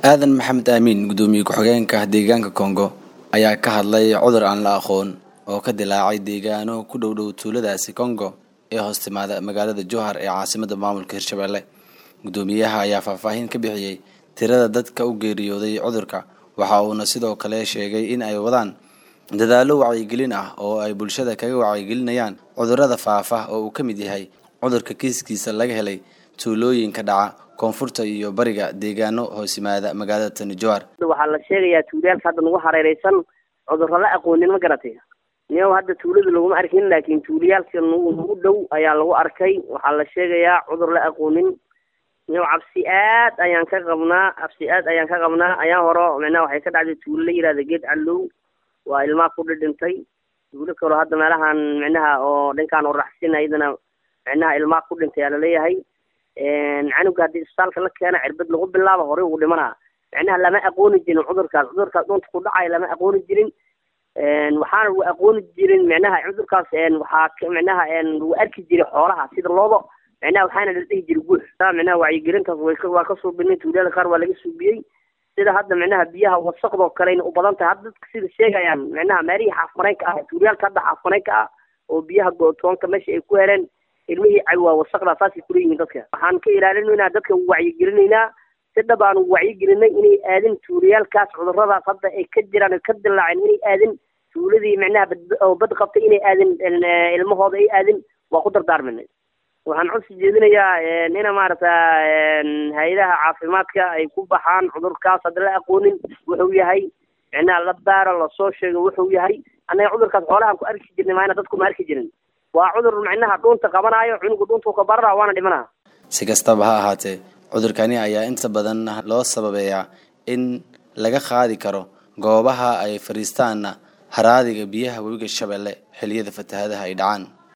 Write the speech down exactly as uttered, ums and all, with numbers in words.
aadan maxamed aamin gudoomiye ku-xigeenka deegaanka Congo ayaa ka hadlay cudur aan la aqoon oo ka dilaacay deegaano ku dhow dhow tuuladaasi Congo ee hoostimaada magaalada Jowhar ee caasimadda maamulka Hirshabelle. Gudoomiyaha ayaa faahfaahin ka bixiyay tirada dadka u geeriyooday cudurka waxa uuna sidoo kale sheegay in ay wadaan dadaalo wacyigelin ah oo ay bulshada kaga wacyigelinayaan cudurrada faafa oo uu ka mid yahay cudurka kiiskiisa laga helay tuulooyinka dhaca koonfurta iyo bariga deegaano hoosimaada magaalada Jowhar. Waxa la sheegayaa tuulaalka hadda ugu hareeraysan cudurro la aqoonin ma garatay. Niyow hadda tuulada lagu ma arkin laakiin tuulaalka ugu dhow ayaa lagu arkay waxa la sheegayaa cudur la aqoonin. Niyow cabsi aad ayaan ka qabnaa cabsi aad ayaan ka qabnaa ayaan horo macnaha waxay ka dhacday tuulo la yiraahdo geed callow waa ilma ku dhintay tuulo kale hadda meelahan macnaha oo dhankaan oo raxsinaydana macnaha ilma ku dhintay la leeyahay een canuga hadii isbitaalka la keena cirbad lagu bilaabo hore ugu dhimanaa macnaha lama aqooni jirin cudurkaas cudurkaas doonta ku dhacay lama aqooni jirin een waxaan u aqooni jirin macnaha cudurkaas een waxa macnaha een uu arki jiray xoolaha sida loodo macnaha waxaana la dhihi jiray guux macnaha wacyigelintaas way ka waa ka soo binay tuulada qaar waa laga suubiyay sida hadda macnaha biyaha wasaqdo kale u badan tahay hadda sida sheegayaan macnaha meerihi xaafmareynka ah tuulaalka hadda xaafmareynka ah oo biyaha gootoonka meesha ay ku heleen ilmihii ay waa wasaqda faasi ku leeyihiin dadka waxaan ka ilaalinaynaa dadka wacyigelinaynaa si dhabaan wacyigelinay inay aadin tuulaalkaas cudurradaas hadda ay ka jiraan ka dilaaceen inay aadin tuuladii macnaha oo bad qabtay inay aadin ilmahooda ay aadin waa ku dardaarmanay waxaan codsi jeedinayaa in maaragtay hay'adaha caafimaadka ay ku baxaan cudurkaas hadda la aqoonin wuxuu yahay macnaha la baaro la soo sheego wuxuu yahay anaga cudurkaas xoolaha ku arki jirnay maana dadku ma arki jirin waa cudur macnaha dhuunta qabanayo cunugu dhuunta ka barra waana dhimanaa si kastaba ha ahaatee cudurkani ayaa inta badan loo sababeeyaa in laga qaadi karo goobaha ay fariistaan haraadiga biyaha webiga Shabeelle xilliyada fatahaadaha ay dhacaan.